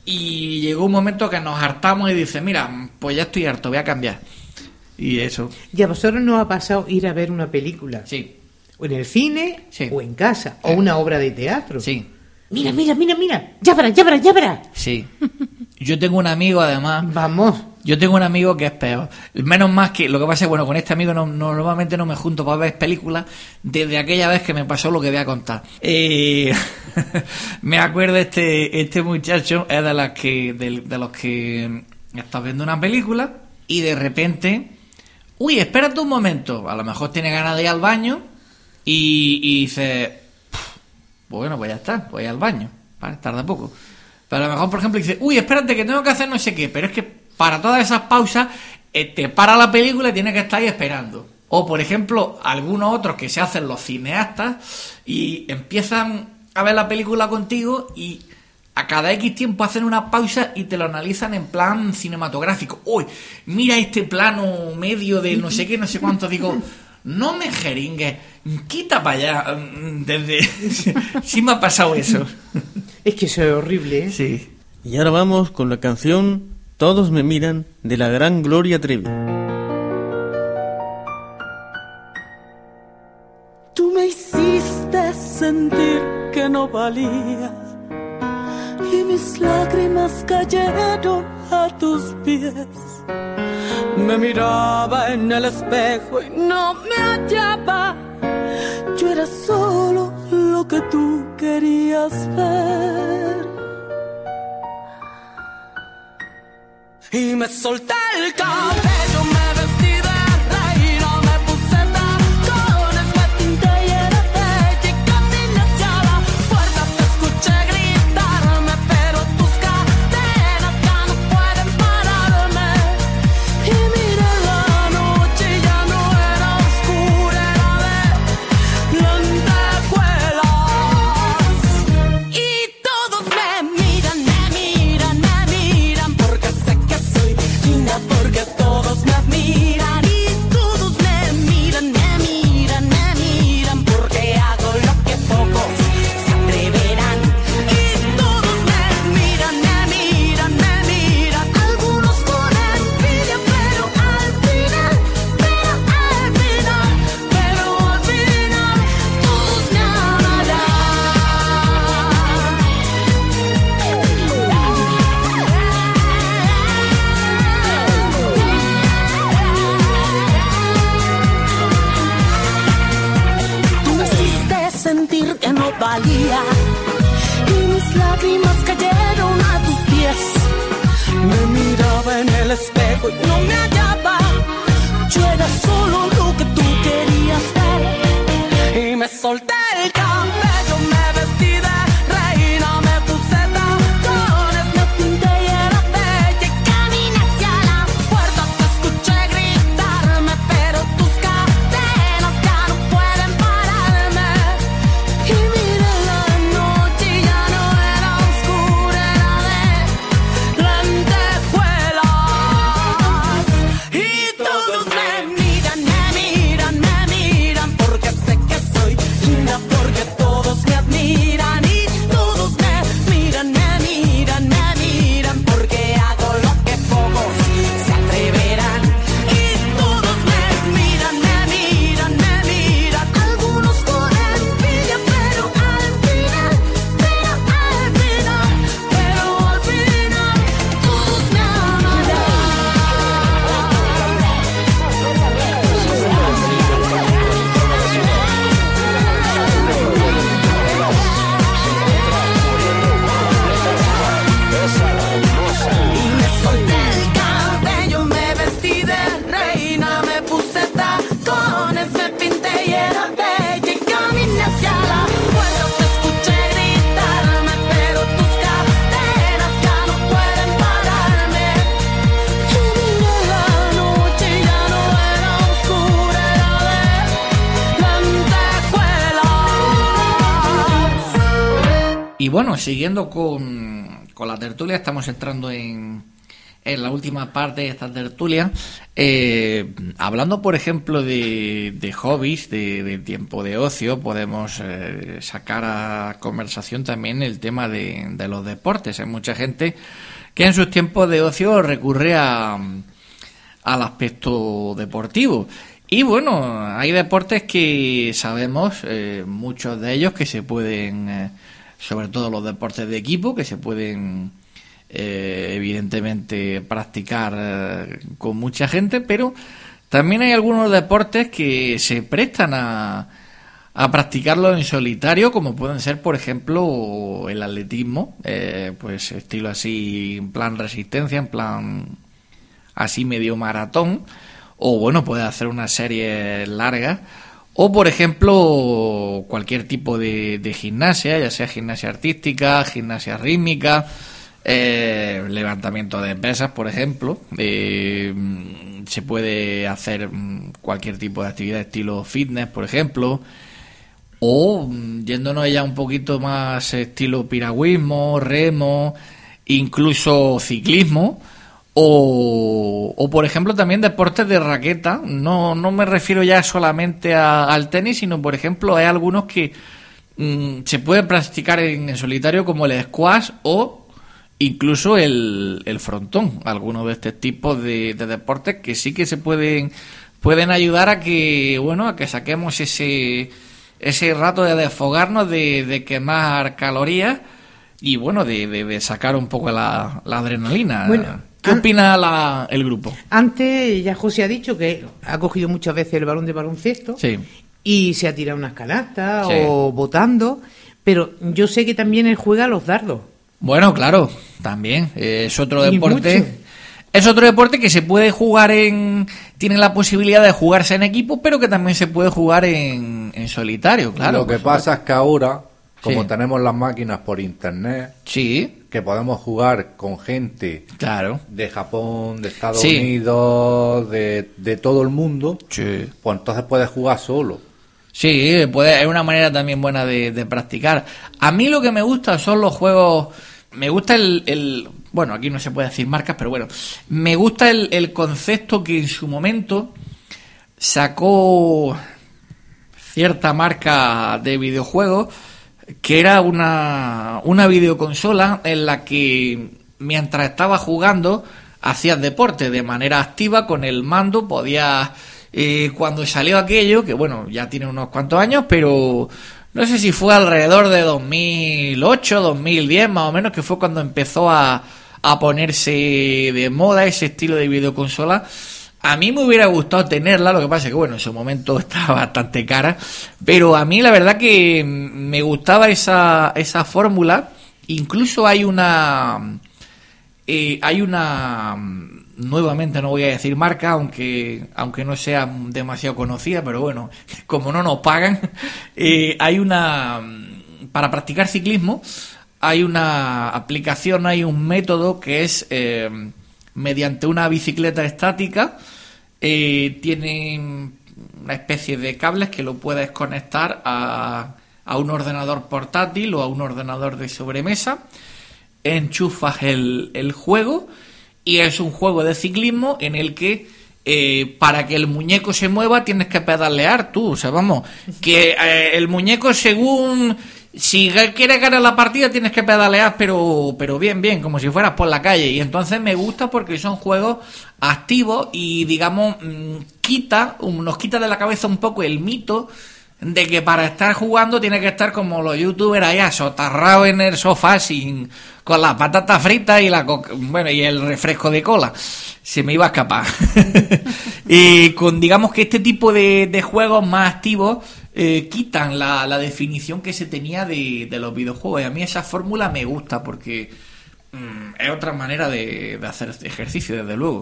Y llegó un momento que nos hartamos y dice, mira, pues ya estoy harto, voy a cambiar. Y eso. ¿Y a vosotros nos ha pasado ir a ver una película? Sí. O en el cine, Sí. o en casa, o una obra de teatro. Sí. Mira, ya verás. Sí. Yo tengo un amigo, además, Vamos. Yo tengo un amigo que es peor. Menos más que lo que pasa es, bueno, con este amigo normalmente no me junto para ver películas desde aquella vez que me pasó lo que voy a contar. Me acuerdo este muchacho es de los que estás viendo una película y de repente, uy, espérate un momento, a lo mejor tiene ganas de ir al baño y dice, bueno, pues ya está, voy al baño, vale, tarda poco. Pero a lo mejor, por ejemplo, dice, uy, espérate que tengo que hacer no sé qué, pero es que para todas esas pausas te para la película y tienes que estar ahí esperando. O, por ejemplo, algunos otros que se hacen los cineastas y empiezan a ver la película contigo y a cada X tiempo hacen una pausa y te lo analizan en plan cinematográfico. Uy, mira este plano medio de no sé qué, no sé cuánto. Digo, no me jeringues, quita para allá. Sí me ha pasado eso. Es que eso es horrible, ¿eh? Sí. Y ahora vamos con la canción Todos me miran, de la gran Gloria Trevi. Tú me hiciste sentir que no valía y mis lágrimas cayeron a tus pies. Me miraba en el espejo y no me hallaba. Yo era solo lo que tú querías ver. Y me solté el cabello, me vestí de reina, me puse tacones, me pinté y era bella y caminé hacia la puerta. Te escuché gritarme, pero tus cadenas ya no pueden pararme. Y miré la noche y ya no era oscura, era de lentejuelas. Y todos me miran, porque sé que soy linda, porque todos me admiran. Y todos me miran, porque hago lo que pocos se atreverán. Y todos me miran, algunos con envidia, pero al final, todos me amarán. Tú me hiciste sentir que no valía y mis lágrimas cayeron a tus pies. Me miraba en el espejo y no me hallaba. Yo era solo lo que tú querías ver. Y me solté el cabello, me vestí de reina, me puse tacones, me pinté y era bella y caminé hacia la puerta. Te escuché gritarme, pero tus cadenas ya no pueden pararme. Y miré la noche y ya no era oscura, era de lentejuelas. Y todos me miran, porque sé que soy linda, porque todos me admiran. Y todos me miran, porque hago lo que pocos se atreverán. Y todos me miran, algunos con envidia, pero al final, todos me amarán. Y me solté el cabello, me vestí de reina, me puse tacones, me pinté y era bella y caminé hacia la puerta. Te escuché gritarme, pero tus cadenas ya no pueden pararme. Y miré la noche y ya no era oscura, era de lentejuelas. Y bueno, siguiendo con la tertulia, estamos entrando en la última parte de esta tertulia, hablando, por ejemplo, de hobbies, de tiempo de ocio. Podemos sacar a conversación también el tema de los deportes. Hay mucha gente que en sus tiempos de ocio recurre al aspecto deportivo. Y bueno, hay deportes que sabemos, muchos de ellos, que se pueden, sobre todo los deportes de equipo, que se pueden evidentemente practicar con mucha gente, pero también hay algunos deportes que se prestan a practicarlo en solitario, como pueden ser, por ejemplo, el atletismo, pues estilo así, en plan resistencia, en plan así medio maratón, o bueno, puede hacer una serie larga, o por ejemplo, cualquier tipo de gimnasia, ya sea gimnasia artística, gimnasia rítmica, levantamiento de pesas, por ejemplo. Se puede hacer cualquier tipo de actividad estilo fitness, por ejemplo, o yéndonos ya un poquito más estilo piragüismo, remo, incluso ciclismo, o por ejemplo también deportes de raqueta. No me refiero ya solamente al tenis, sino por ejemplo hay algunos que se pueden practicar en solitario, como el squash o incluso el frontón. Algunos de este tipo de deportes que sí que se pueden ayudar a que, bueno, a que saquemos ese rato de desfogarnos, de quemar calorías y bueno, de sacar un poco la adrenalina. Bueno, ¿qué opina el grupo? Antes ya José ha dicho que ha cogido muchas veces el balón de baloncesto, sí, y se ha tirado unas canastas, sí, o botando, pero yo sé que también él juega a los dardos. Bueno, claro, también es otro deporte. Es otro deporte que se puede jugar tiene la posibilidad de jugarse en equipo, pero que también se puede jugar en solitario, claro. Lo que pasa es que ahora, como sí, tenemos las máquinas por internet, sí, que podemos jugar con gente, claro, de Japón, de Estados sí, Unidos, de todo el mundo, sí, pues entonces puedes jugar solo. Sí, es una manera también buena de practicar. A mí lo que me gusta son los juegos. Me gusta bueno, aquí no se puede decir marcas, pero bueno, me gusta el concepto que en su momento sacó cierta marca de videojuegos, que era una videoconsola en la que mientras estabas jugando hacías deporte de manera activa con el mando. Podías, cuando salió aquello, que bueno, ya tiene unos cuantos años, pero no sé si fue alrededor de 2008, 2010 más o menos, que fue cuando empezó a ponerse de moda ese estilo de videoconsola. A mí me hubiera gustado tenerla, lo que pasa es que bueno, en su momento estaba bastante cara, pero a mí la verdad que me gustaba esa fórmula. Incluso hay una nuevamente no voy a decir marca, aunque no sea demasiado conocida, pero bueno, como no nos pagan, hay para practicar ciclismo hay una aplicación, hay un método que es mediante una bicicleta estática, tiene una especie de cables que lo puedes conectar a un ordenador portátil o a un ordenador de sobremesa, enchufas el juego y es un juego de ciclismo en el que para que el muñeco se mueva tienes que pedalear tú, o sea, vamos, que el muñeco según si quieres ganar la partida tienes que pedalear, pero bien, como si fueras por la calle. Y entonces me gusta porque son juegos activos y digamos nos quita de la cabeza un poco el mito de que para estar jugando tiene que estar como los youtubers ahí asotarrados en el sofá con las patatas fritas y y el refresco de cola. Se me iba a escapar. Y digamos que este tipo de juegos más activos quitan la definición que se tenía de los videojuegos. Y a mí esa fórmula me gusta porque es otra manera de hacer ejercicio, desde luego.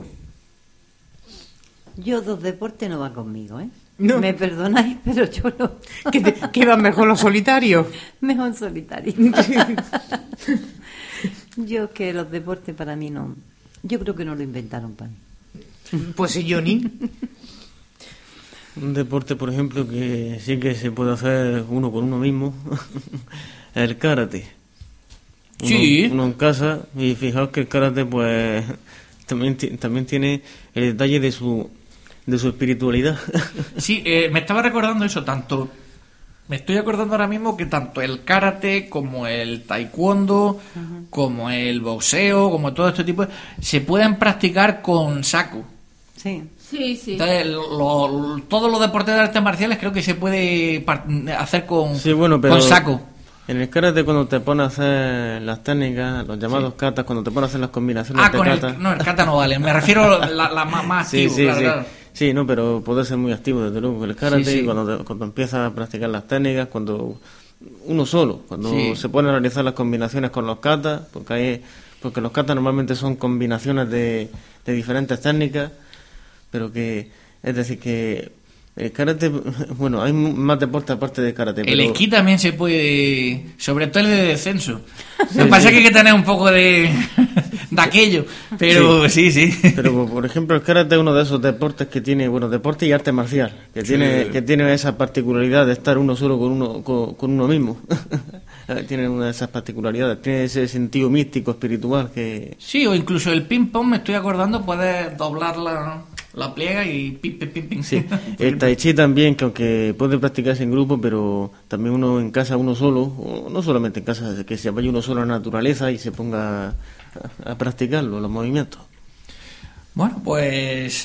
Yo dos deportes no van conmigo, ¿eh? No. Me perdonáis, pero yo no. ¿Qué van mejor los solitarios? Mejor solitario. Yo que los deportes para mí no. Yo creo que no lo inventaron para mí. Pues sí, Johnny. Un deporte, por ejemplo, que sí que se puede hacer uno con uno mismo, el karate. Sí. Uno en casa, y fijaos que el karate pues también tiene el detalle de su espiritualidad. Sí, me estaba recordando eso, me estoy acordando ahora mismo que tanto el karate como el taekwondo, como el boxeo, como todo este tipo, se pueden practicar con saco. Sí. Sí, sí. Entonces, todos los deportes de artes marciales creo que se puede hacer con, sí, bueno, pero con saco. En el karate, cuando te pones a hacer las técnicas, los llamados katas, cuando te pones a hacer las combinaciones de kata... el kata no vale, me refiero a la más activo, claro. Sí, no, pero puede ser muy activo, desde luego, el karate, Sí. cuando empiezas a practicar las técnicas, cuando uno solo, cuando se pone a realizar las combinaciones con los katas, porque los katas normalmente son combinaciones de diferentes técnicas, pero que, es decir, que el karate, bueno, hay más deporte aparte de karate. El esquí también se puede, sobre todo el de descenso. Sí, Lo que pasa es que hay que tener un poco de aquello, pero sí. Pero, por ejemplo, el karate es uno de esos deportes que tiene, deporte y arte marcial, que tiene esa particularidad de estar uno solo con uno mismo. Tiene una de esas particularidades, tiene ese sentido místico, espiritual que... Sí, o incluso el ping-pong, me estoy acordando, puedes doblar la pliega y ping. Sí, el tai chi también, que aunque puede practicarse en grupo, pero también uno en casa, uno solo, o no solamente en casa, que se vaya uno solo a la naturaleza y se ponga a practicarlo, los movimientos. Bueno, pues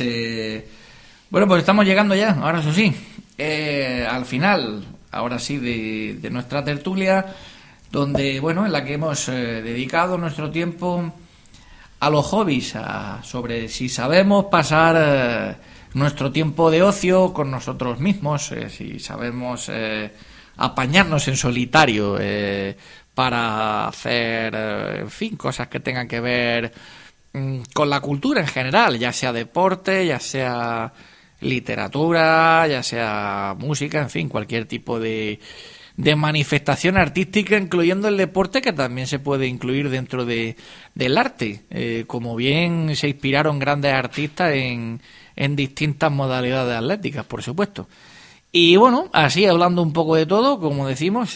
estamos llegando ya, ahora eso sí, al final, ahora sí, de nuestra tertulia, donde, en la que hemos dedicado nuestro tiempo a los hobbies, sobre si sabemos pasar nuestro tiempo de ocio con nosotros mismos, si sabemos apañarnos en solitario para hacer, cosas que tengan que ver con la cultura en general, ya sea deporte, ya sea literatura, ya sea música, cualquier tipo de manifestación artística, incluyendo el deporte, que también se puede incluir dentro del arte, como bien se inspiraron grandes artistas en distintas modalidades atléticas, por supuesto. Y así hablando un poco de todo, como decimos,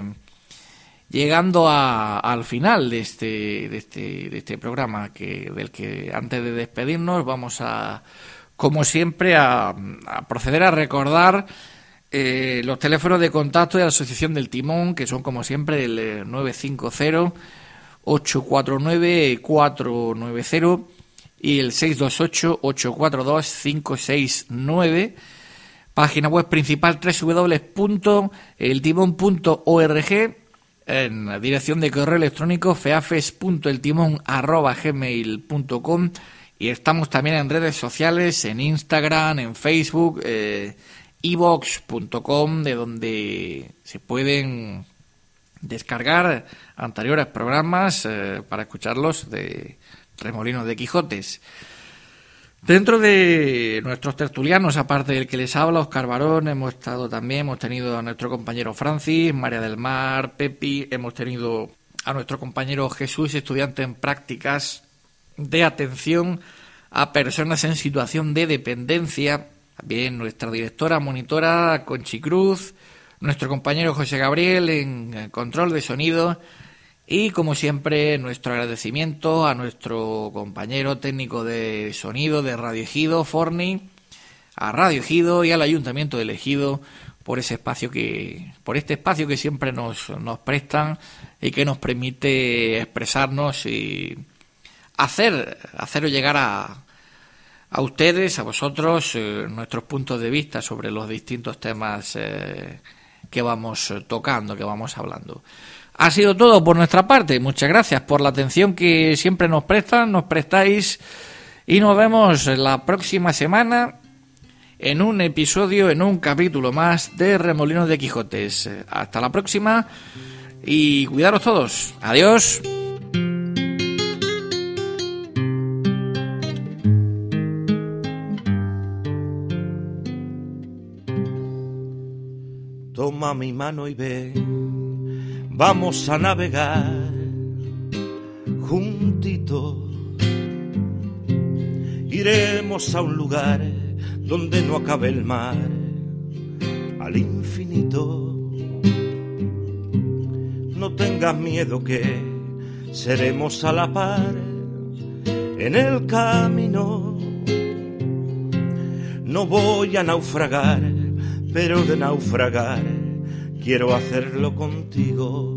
llegando al final de este programa, del que antes de despedirnos vamos a, como siempre, a proceder a recordar los teléfonos de contacto de la Asociación del Timón, que son como siempre el 950-849-490 y el 628-842-569. Página web principal www.eltimon.org, en la dirección de correo electrónico feafes.eltimon@gmail.com, y estamos también en redes sociales, en Instagram, en Facebook, iVox.com, de donde se pueden descargar anteriores programas para escucharlos, de Remolinos de Quijotes. Dentro de nuestros tertulianos, aparte del que les habla, Óscar Barón, hemos tenido a nuestro compañero Francis, María del Mar, Pepi, hemos tenido a nuestro compañero Jesús, estudiante en prácticas de atención a personas en situación de dependencia, también nuestra directora monitora Conchi Cruz, nuestro compañero José Gabriel en control de sonido, y como siempre nuestro agradecimiento a nuestro compañero técnico de sonido de Radio Ejido, Forni, a Radio Ejido y al Ayuntamiento de Ejido por este espacio que siempre nos prestan y que nos permite expresarnos y haceros llegar a ustedes, a vosotros, nuestros puntos de vista sobre los distintos temas que vamos tocando, que vamos hablando. Ha sido todo por nuestra parte. Muchas gracias por la atención que siempre nos prestáis, y nos vemos la próxima semana en un episodio, en un capítulo más de Remolinos de Quijotes. Hasta la próxima y cuidaros todos. Adiós. Toma mi mano y ven, vamos a navegar juntitos. Iremos a un lugar donde no acabe el mar, al infinito. No tengas miedo que seremos a la par en el camino. No voy a naufragar, pero de naufragar quiero hacerlo contigo.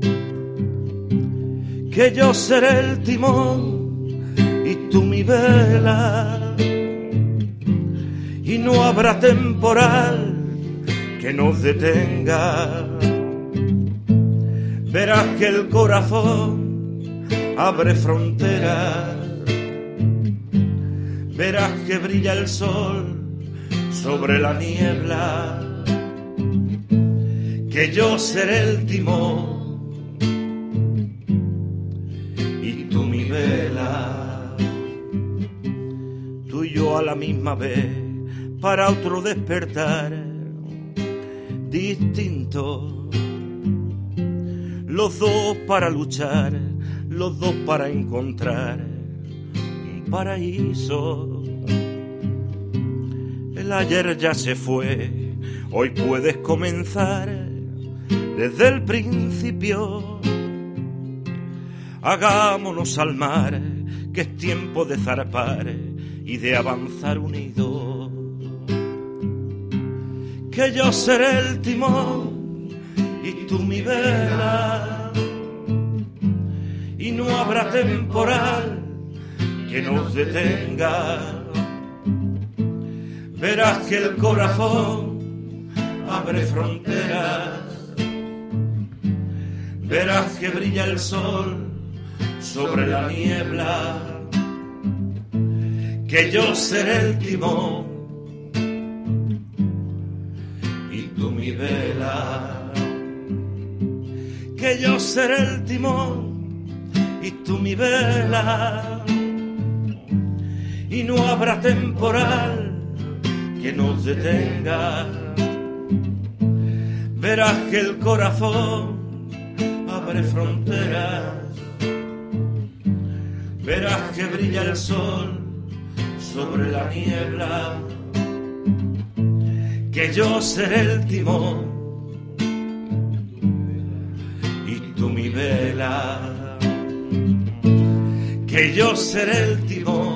Que yo seré el timón y tú mi vela, y no habrá temporal que nos detenga. verás que el corazón abre fronteras, verás que brilla el sol sobre la niebla, que yo seré el timón y tú mi vela, tú y yo a la misma vez para otro despertar distinto, los dos para luchar, los dos para encontrar un paraíso. El ayer ya se fue, hoy puedes comenzar desde el principio. Hagámonos al mar, que es tiempo de zarpar y de avanzar unidos. Que yo seré el timón y tú mi vela, y no habrá temporal que nos detenga. Verás que el corazón abre fronteras, verás que brilla el sol sobre la niebla, que yo seré el timón y tú mi vela, que yo seré el timón y tú mi vela, y no habrá temporal que nos detenga. Verás que el corazón abre fronteras, verás que brilla el sol sobre la niebla, que yo seré el timón y tú mi vela, que yo seré el timón